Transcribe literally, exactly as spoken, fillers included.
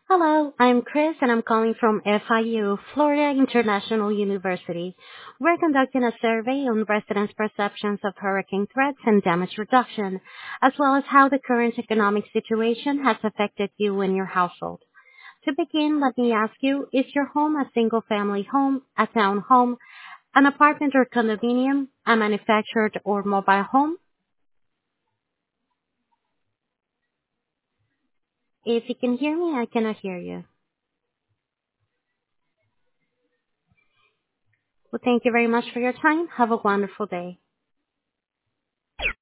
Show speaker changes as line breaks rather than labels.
Hello, I'm Chris and I'm calling from F I U, Florida International University. We're conducting a survey on residents' perceptions of hurricane threats and damage reduction, as well as how the current economic situation has affected you and your household. To begin, let me ask you, is your home a single-family home, a townhome, an apartment or condominium, a manufactured or mobile home? If you can hear me, I cannot hear you. Well, thank you very much for your time. Have a wonderful day.